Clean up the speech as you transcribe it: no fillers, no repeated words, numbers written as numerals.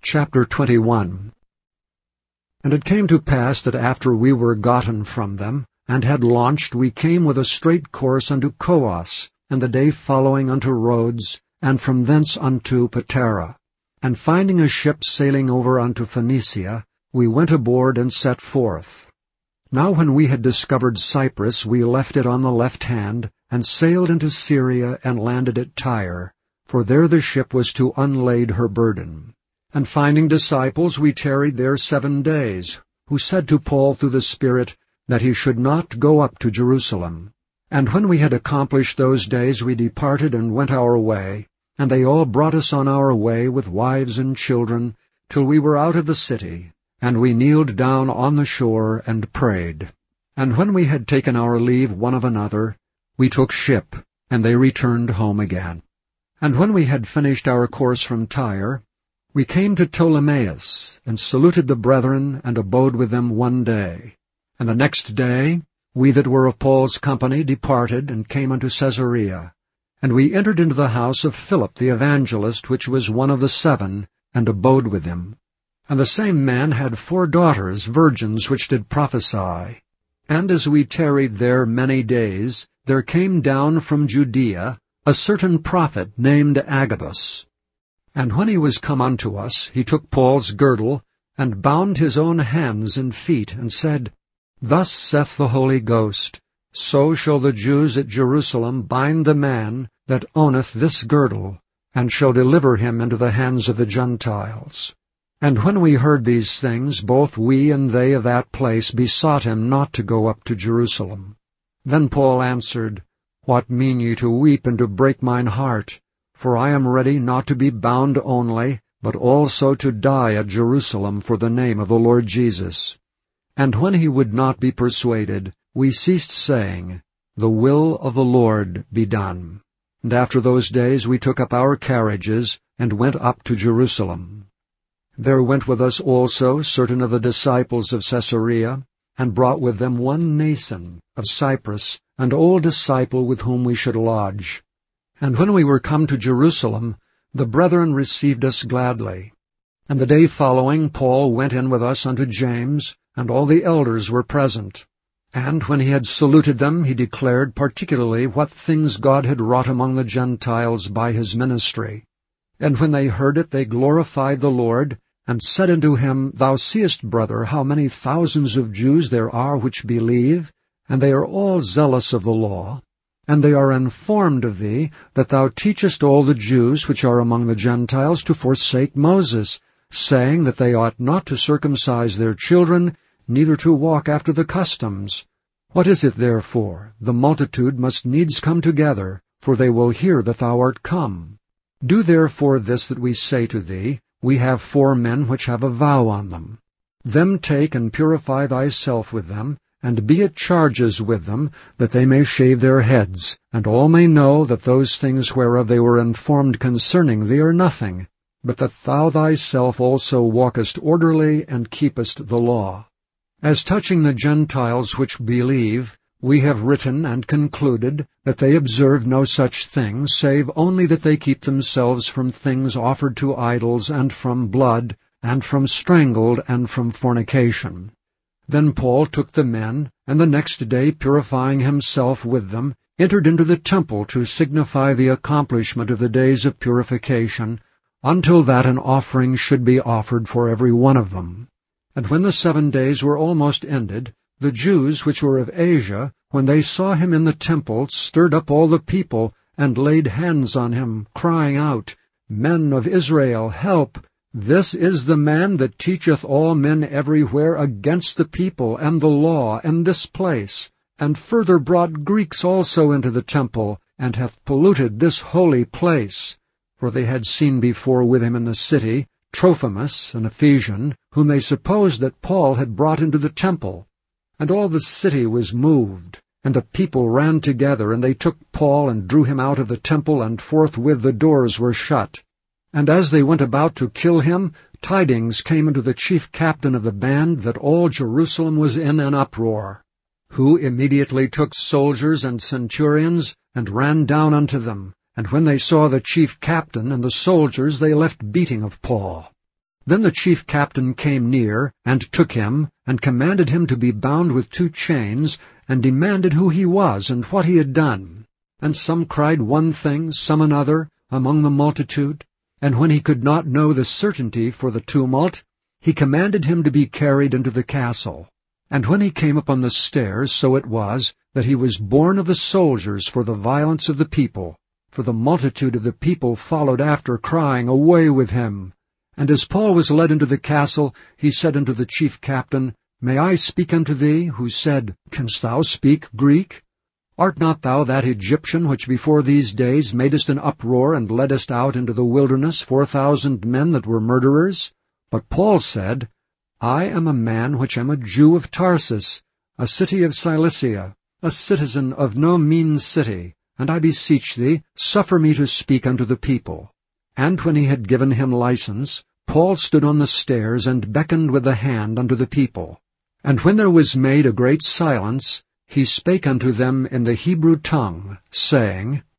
Chapter 21. And it came to pass that after we were gotten from them, and had launched, we came with a straight course unto Coos, and the day following unto Rhodes, and from thence unto Patara. And finding a ship sailing over unto Phoenicia, we went aboard and set forth. Now when we had discovered Cyprus, we left it on the left hand, and sailed into Syria, and landed at Tyre, for there the ship was to unlade her burden. And finding disciples, we tarried there 7 days, who said to Paul through the Spirit that he should not go up to Jerusalem. And when we had accomplished those days, we departed and went our way, and they all brought us on our way with wives and children, till we were out of the city, and we kneeled down on the shore and prayed. And when we had taken our leave one of another, we took ship, and they returned home again. And when we had finished our course from Tyre, we came to Ptolemais, and saluted the brethren, and abode with them 1 day. And the next day we that were of Paul's company departed, and came unto Caesarea. And we entered into the house of Philip the evangelist, which was one of the 7, and abode with him. And the same man had 4 daughters, virgins, which did prophesy. And as we tarried there many days, there came down from Judea a certain prophet named Agabus. And when he was come unto us, he took Paul's girdle, and bound his own hands and feet, and said, Thus saith the Holy Ghost, So shall the Jews at Jerusalem bind the man that owneth this girdle, and shall deliver him into the hands of the Gentiles. And when we heard these things, both we and they of that place besought him not to go up to Jerusalem. Then Paul answered, What mean ye to weep and to break mine heart? For I am ready not to be bound only, but also to die at Jerusalem for the name of the Lord Jesus. And when he would not be persuaded, we ceased saying, The will of the Lord be done. And after those days we took up our carriages, and went up to Jerusalem. There went with us also certain of the disciples of Caesarea, and brought with them one Nason of Cyprus, an old disciple with whom we should lodge. And when we were come to Jerusalem, the brethren received us gladly. And the day following Paul went in with us unto James, and all the elders were present. And when he had saluted them, he declared particularly what things God had wrought among the Gentiles by his ministry. And when they heard it, they glorified the Lord, and said unto him, Thou seest, brother, how many thousands of Jews there are which believe, and they are all zealous of the law. And they are informed of thee, that thou teachest all the Jews which are among the Gentiles to forsake Moses, saying that they ought not to circumcise their children, neither to walk after the customs. What is it therefore? The multitude must needs come together, for they will hear that thou art come. Do therefore this that we say to thee. We have 4 men which have a vow on them. Them take and purify thyself with them, and be at charges with them, that they may shave their heads, and all may know that those things whereof they were informed concerning thee are nothing, but that thou thyself also walkest orderly, and keepest the law. As touching the Gentiles which believe, we have written and concluded that they observe no such thing, save only that they keep themselves from things offered to idols, and from blood, and from strangled, and from fornication. Then Paul took the men, and the next day, purifying himself with them, entered into the temple to signify the accomplishment of the days of purification, until that an offering should be offered for every one of them. And when the 7 days were almost ended, the Jews which were of Asia, when they saw him in the temple, stirred up all the people, and laid hands on him, crying out, Men of Israel, help! This is the man that teacheth all men everywhere against the people and the law and this place, and further brought Greeks also into the temple, and hath polluted this holy place. For they had seen before with him in the city Trophimus, an Ephesian, whom they supposed that Paul had brought into the temple. And all the city was moved, and the people ran together, and they took Paul and drew him out of the temple, and forthwith the doors were shut. And as they went about to kill him, tidings came unto the chief captain of the band that all Jerusalem was in an uproar, who immediately took soldiers and centurions, and ran down unto them. And when they saw the chief captain and the soldiers, they left beating of Paul. Then the chief captain came near, and took him, and commanded him to be bound with 2 chains, and demanded who he was, and what he had done. And some cried one thing, some another, among the multitude. And when he could not know the certainty for the tumult, he commanded him to be carried into the castle. And when he came upon the stairs, so it was, that he was borne of the soldiers for the violence of the people. For the multitude of the people followed after, crying, Away with him! And as Paul was led into the castle, he said unto the chief captain, May I speak unto thee? Who said, Canst thou speak Greek? Art not thou that Egyptian which before these days madest an uproar, and leddest out into the wilderness 4,000 men that were murderers? But Paul said, I am a man which am a Jew of Tarsus, a city of Cilicia, a citizen of no mean city, and I beseech thee, suffer me to speak unto the people. And when he had given him license, Paul stood on the stairs, and beckoned with the hand unto the people. And when there was made a great silence, he spake unto them in the Hebrew tongue, saying,